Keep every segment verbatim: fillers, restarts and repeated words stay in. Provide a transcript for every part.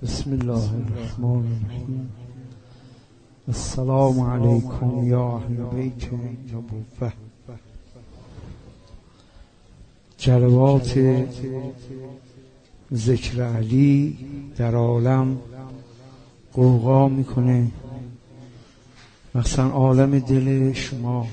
بسم الله الرحمن الرحیم. السلام علیکم یا اهل بیت نبوة. جلوات ذکر علی در عالم غوغا میکنه، مثلا عالم دل شما.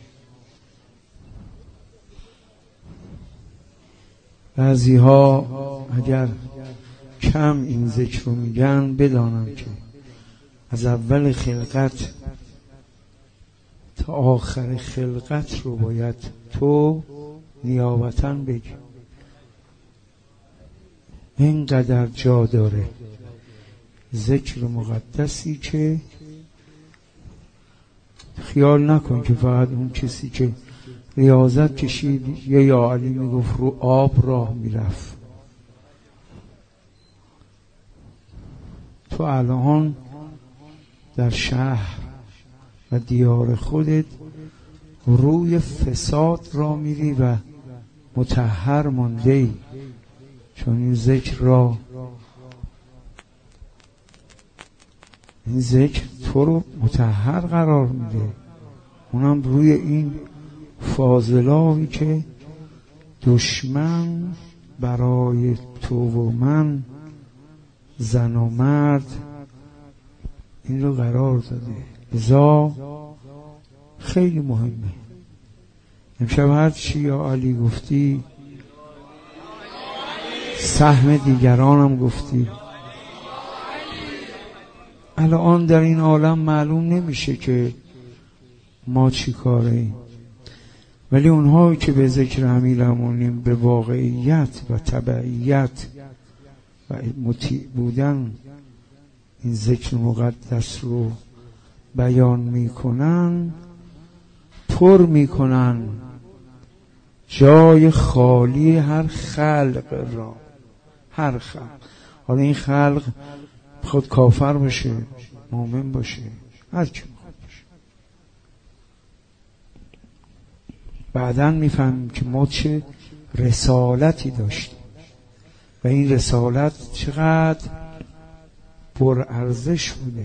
بعضی ها اگر کم این ذکر رو میگن بدانم که از اول خلقت تا آخر خلقت رو باید تو نیابتاً بگی. اینقدر جا داره ذکر مقدسی که خیال نکن که فقط اون کسی که ریاضت کشید یا یا علی میگفت رو آب راه میرفت. تو الان در شهر و دیار خودت روی فساد را میری و مطهر مانده ای، چون این ذکر را این ذکر تو رو مطهر قرار میده، اونم روی این فاضلاوی که دشمن برای تو و من زن و مرد این رو قرار داده. لذا خیلی مهمه. امشب هر چی یا علی گفتی، سهم دیگرانم گفتی. الان در این عالم معلوم نمیشه که ما چی کاره ایم، ولی اونهایی که به ذکر امیرالمومنین به واقعیت و تبعیت و مطیع بودن این ذکر مقدس رو بیان میکنن، پر میکنن جای خالی هر خلق را. هر خلق، حالا این خلق خود کافر باشه، مؤمن باشه، هر کی میخواد باشه. بعداً میفهمیم که ما چه رسالتی داشتیم و این رسالت چقدر پرارزش بوده.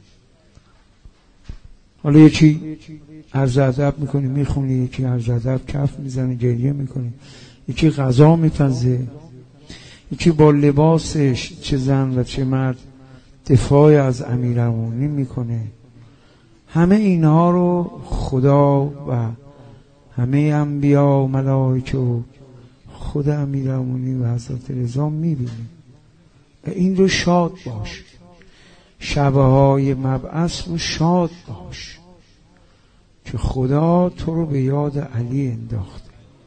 حالا یکی عرض ادب میکنه میخونه، یکی عرض ادب کف میزنه گریه میکنه، یکی غذا میپزه، یکی با لباسش چه زن و چه مرد دفاع از امیرالمومنین میکنه. همه اینها رو خدا و همه انبیا و ملائکه و خود امیرالمومنین و حضرت رضا میبینه و این رو شاد باش. شبه های مبعث رو شاد باش که خدا تو رو به یاد علی انداخته.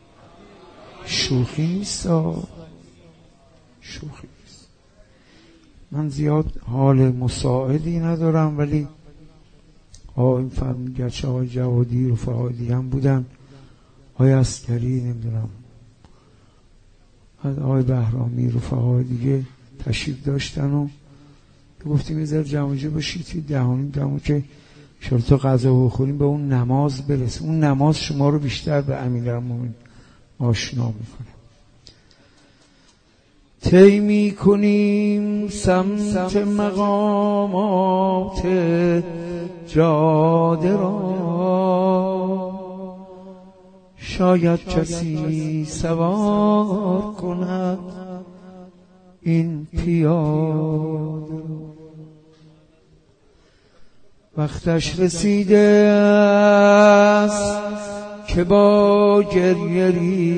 شوخی نیست، شوخی نیست. من زیاد حال مساعدی ندارم، ولی آقای فرمگرچه آقای جوادی و فعادی هم بودن، آقای عسکری نمیدونم آقای بهرامی و فعادی دیگه تشریف داشتن و گفتیم یه ذره جمعجه باشید توی دهانیم دمو که شرطا غذا بخوریم به اون نماز برسه. اون نماز شما رو بیشتر به امیرالمومنین آشنا میکنه. طی میکنیم سمت مقامات جاده را، شاید کسی سوار کند این پیاده را. وقتش رسیده است که با گریه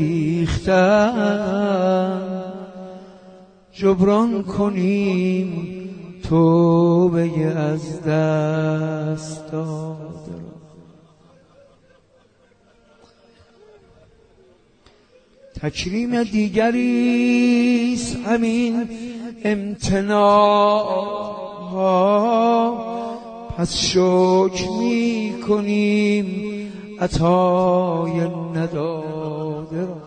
ریختن جبران کنیم توبه از دست داده را. تکریم دیگریست همین امتناع، پس شکر می کنیم عطای نداده را.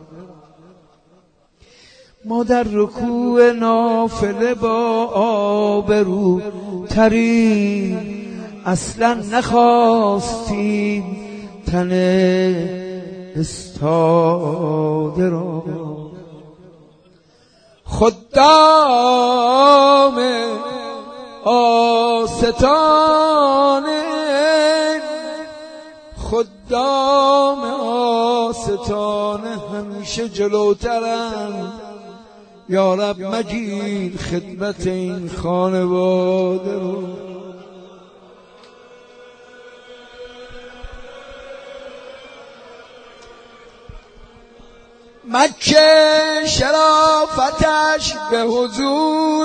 ما در رکوع نافله با آبرو تری اصلا نخواستیم تن استاده را. خدام آستانه خدام آستانه همیشه جلوترن. یا رب مگیر خدمت این خانواده رو. مکه شرافتش به حضور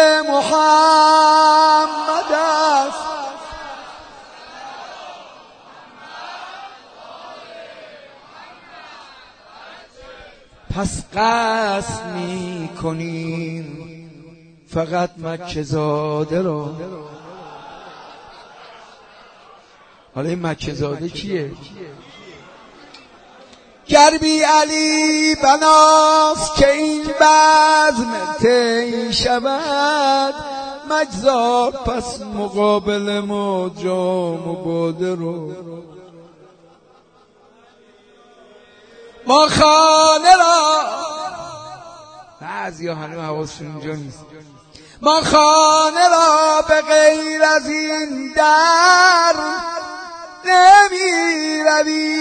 محمد است. پس قصد می کنیم فقط مکه زاده را. حالا این مکه زاده کیه؟ گر بی علی بناست که این بزم طی شود، مگذار پس مقابل ما جام و باده رو. ما خانه را، بعضی ها هنوز حواسشون اینجا نیست، ما خانه را به غیر از این در نمی رویم.